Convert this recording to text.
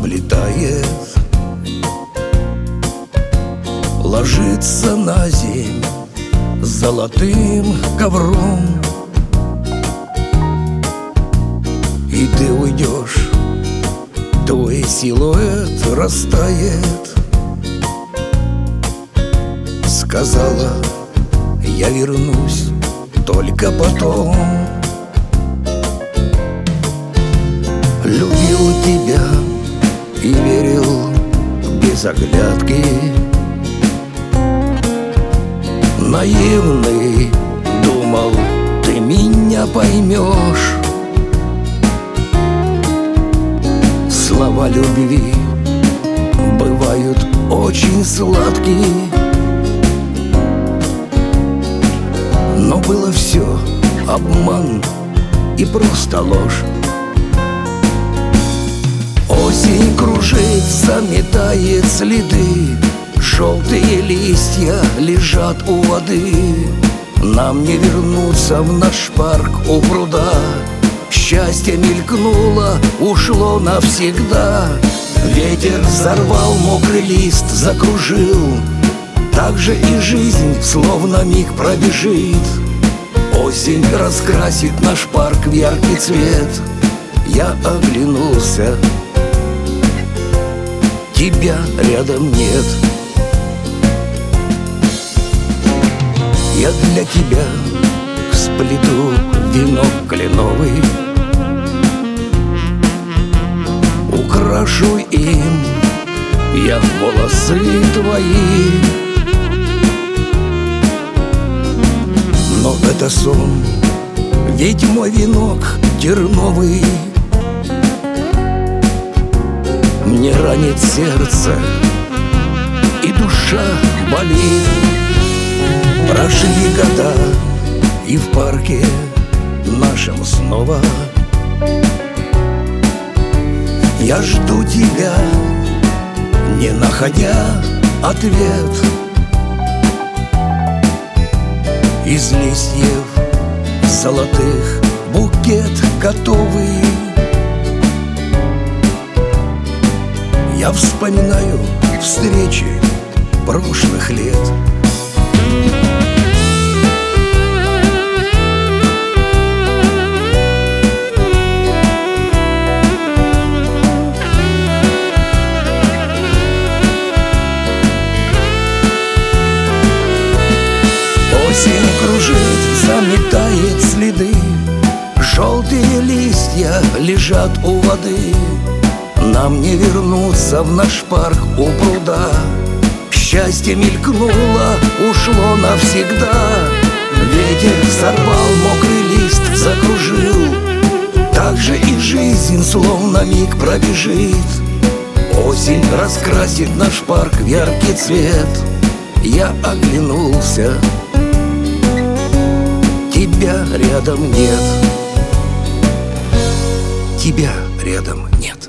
улетает, ложится на земь золотым ковром. И ты уйдешь, твой силуэт растает. Сказала, я вернусь только потом. Любил тебя и верил без оглядки. Наивный, думал, ты меня поймешь. Слова любви бывают очень сладкие, но было все обман и просто ложь. Осень кружится, метает следы, желтые листья лежат у воды. Нам не вернуться в наш парк у пруда. Счастье мелькнуло, ушло навсегда. Ветер взорвал мокрый лист, закружил. Так же и жизнь словно миг пробежит. Осень раскрасит наш парк в яркий цвет. Я оглянулся, тебя рядом нет. Я для тебя сплету венок кленовый, украшу им я волосы твои. Но это сон, ведь мой венок терновый мне ранит сердце, и душа болит. Прошли года, и в парке нашем снова я жду тебя, не находя ответ. Из листьев золотых букет готовый. Я вспоминаю встречи прошлых лет. Осень кружит, заметает следы, желтые листья лежат у воды. Нам не вернуться в наш парк у пруда. Счастье мелькнуло, ушло навсегда. Ветер сорвал мокрый лист, закружил. Так же и жизнь словно миг пробежит. Осень раскрасит наш парк в яркий цвет. Я оглянулся, тебя рядом нет. Тебя рядом нет.